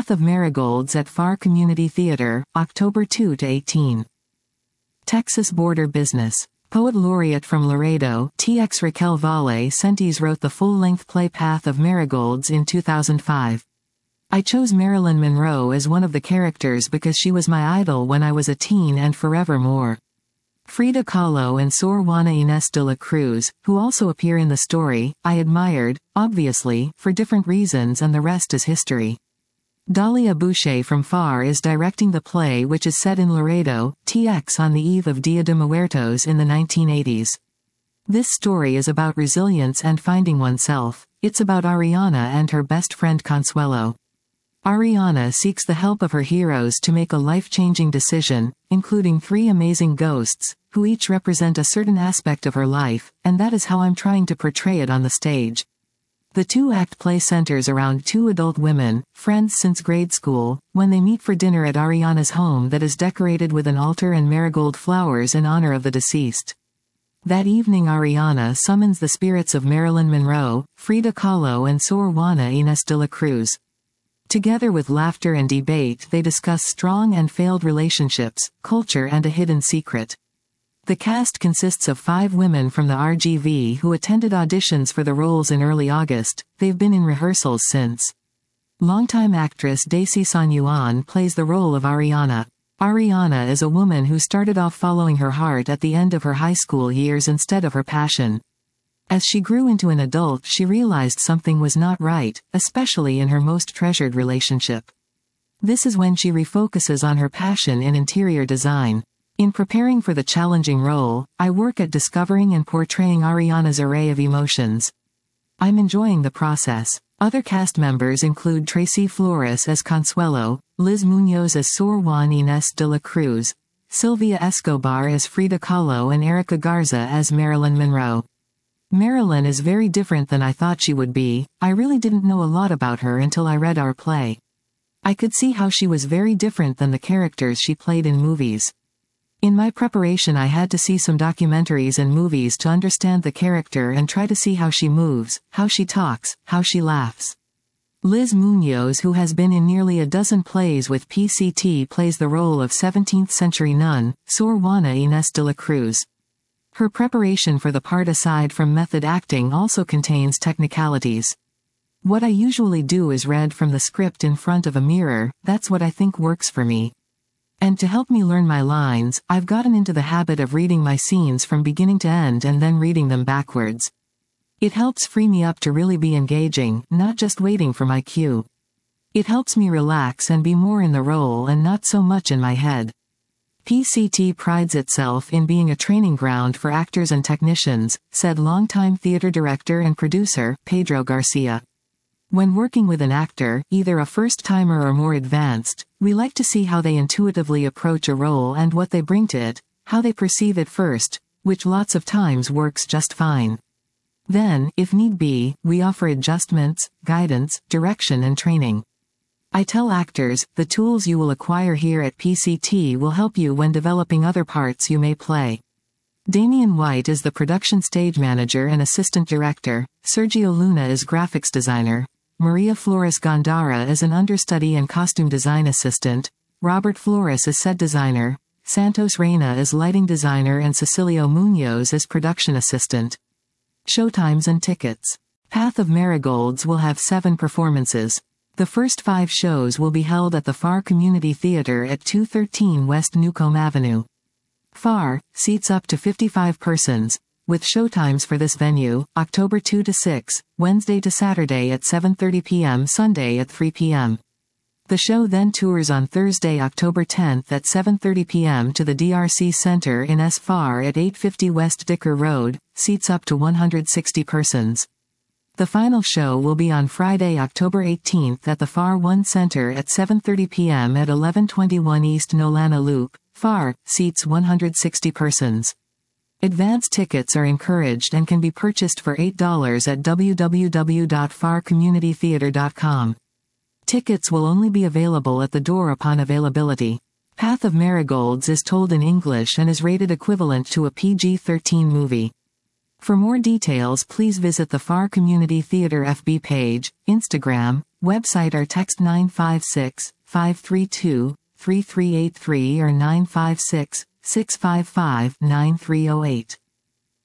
Path of Marigolds at Farr Community Theater, October 2–18. Texas Border Business. Poet laureate from Laredo, T.X. Raquel Valle Sentes wrote the full-length play Path of Marigolds in 2005. I chose Marilyn Monroe as one of the characters because she was my idol when I was a teen and forevermore. Frida Kahlo and Sor Juana Inés de la Cruz, who also appear in the story, I admired, obviously, for different reasons, and the rest is history. Dahlia Boucher from Farr is directing the play, which is set in Laredo, TX, on the eve of Dia de Muertos in the 1980s. This story is about resilience and finding oneself. It's about Ariana and her best friend Consuelo. Ariana seeks the help of her heroes to make a life-changing decision, including 3 amazing ghosts, who each represent a certain aspect of her life, and that is how I'm trying to portray it on the stage. The 2-act play centers around 2 adult women, friends since grade school, when they meet for dinner at Ariana's home that is decorated with an altar and marigold flowers in honor of the deceased. That evening Ariana summons the spirits of Marilyn Monroe, Frida Kahlo and Sor Juana Inés de la Cruz. Together with laughter and debate they discuss strong and failed relationships, culture and a hidden secret. The cast consists of 5 women from the RGV who attended auditions for the roles in early August. They've been in rehearsals since. Longtime actress Daisy San Yuan plays the role of Ariana. Ariana is a woman who started off following her heart at the end of her high school years instead of her passion. As she grew into an adult, she realized something was not right, especially in her most treasured relationship. This is when she refocuses on her passion in interior design. In preparing for the challenging role, I work at discovering and portraying Ariana's array of emotions. I'm enjoying the process. Other cast members include Tracy Flores as Consuelo, Liz Munoz as Sor Juana Inés de la Cruz, Sylvia Escobar as Frida Kahlo and Erica Garza as Marilyn Monroe. Marilyn is very different than I thought she would be. I really didn't know a lot about her until I read our play. I could see how she was very different than the characters she played in movies. In my preparation I had to see some documentaries and movies to understand the character and try to see how she moves, how she talks, how she laughs. Liz Munoz, who has been in nearly a dozen plays with PCT, plays the role of 17th-century nun, Sor Juana Inés de la Cruz. Her preparation for the part aside from method acting also contains technicalities. What I usually do is read from the script in front of a mirror. That's what I think works for me. And to help me learn my lines, I've gotten into the habit of reading my scenes from beginning to end and then reading them backwards. It helps free me up to really be engaging, not just waiting for my cue. It helps me relax and be more in the role and not so much in my head. PCT prides itself in being a training ground for actors and technicians, said longtime theater director and producer, Pedro Garcia. When working with an actor, either a first-timer or more advanced, we like to see how they intuitively approach a role and what they bring to it, how they perceive it first, which lots of times works just fine. Then, if need be, we offer adjustments, guidance, direction and training. I tell actors, the tools you will acquire here at PCT will help you when developing other parts you may play. Damian White is the production stage manager and assistant director, Sergio Luna is graphics designer, Maria Flores Gondara is an understudy and costume design assistant, Robert Flores is set designer, Santos Reina is lighting designer and Cecilio Munoz is production assistant. Showtimes and tickets. Path of Marigolds will have 7 performances. The first 5 shows will be held at the Farr Community Theater at 213 West Newcomb Avenue. Farr seats up to 55 persons, with showtimes for this venue, October 2 to 6, Wednesday to Saturday at 7:30 p.m., Sunday at 3 p.m. The show then tours on Thursday, October 10 at 7:30 p.m. to the DRC Center in S. Farr at 850 West Dicker Road, seats up to 160 persons. The final show will be on Friday, October 18 at the Farr One Center at 7:30 p.m. at 1121 East Nolana Loop, Farr, seats 160 persons. Advance tickets are encouraged and can be purchased for $8 at www.farrcommunitytheater.com. Tickets will only be available at the door upon availability. Path of Marigolds is told in English and is rated equivalent to a PG-13 movie. For more details, please visit the Farr Community Theater FB page, Instagram, Website or text 956-532-3383 or 956-655-9308.